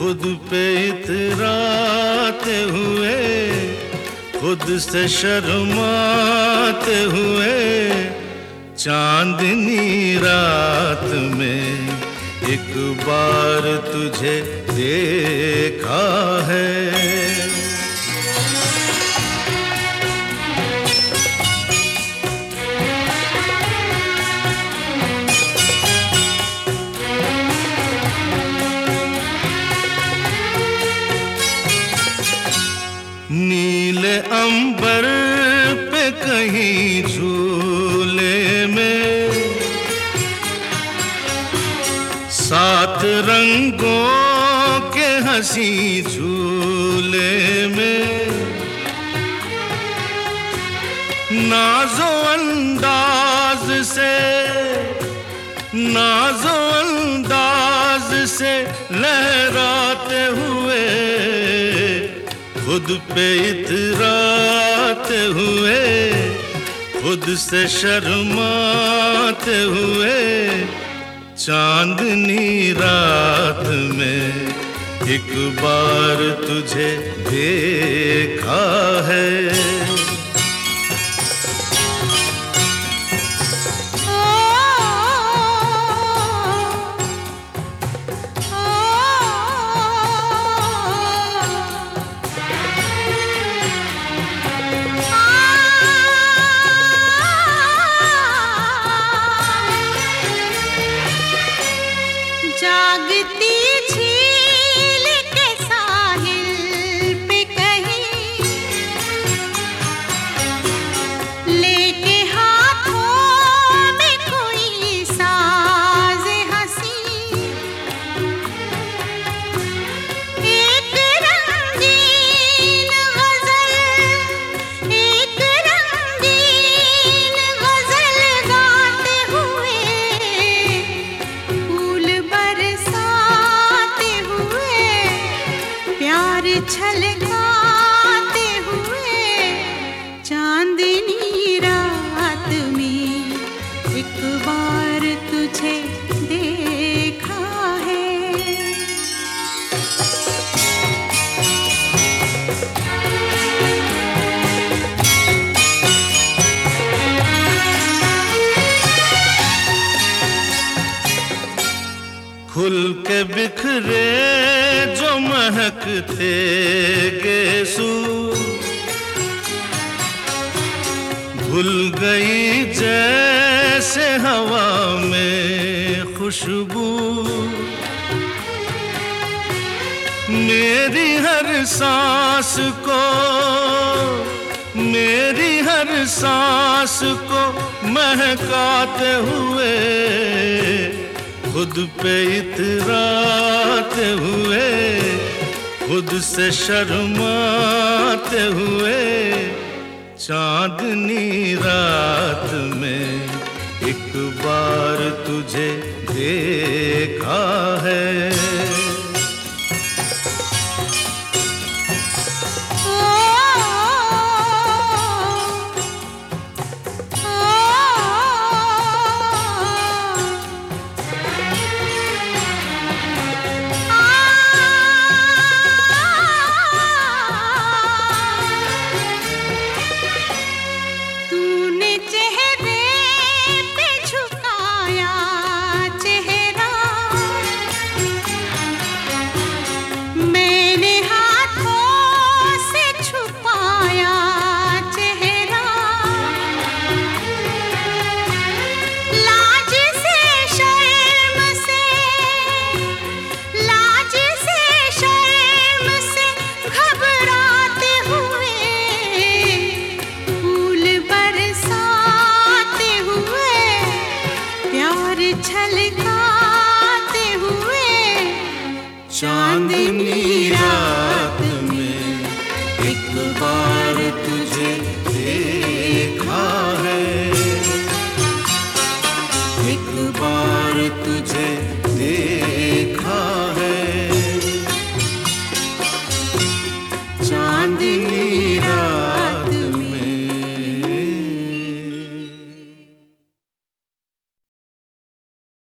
खुद पे इतराते हुए, खुद से शर्माते हुए, चांदनी रात में एक बार तुझे देखा है। नीले अंबर पे कहीं झूले में, सात रंगों के हंसी झूले में, नाज़ो अंदाज से, नाज़ो अंदाज से लहराते हुए, खुद पे इतराते हुए, खुद से शर्माते हुए, चांदनी रात में एक बार तुझे देखा है। जागती झील के साहिल पे कहीं, लेके हाथों में कोई साज हंसी, एक रंगीन गजल, एक रंगीन गजल गाते हुए, फूल बरसाते हुए, प्यार छलकाते हुए, चांदनी रात में एक बार तुझे देखा है। खुल के बिखरे जो महकते गेसू, भूल गई जैसे हवा में खुशबू, मेरी हर सांस को, मेरी हर सांस को महकाते हुए, खुद पे इतराते हुए, खुद से शर्माते हुए, चांदनी रात में एक बार तुझे देखा है। छलकाते हुए, चांदनी रात में एक बार तुझे देखा है, एक बार तुझे देखा है, चांदनी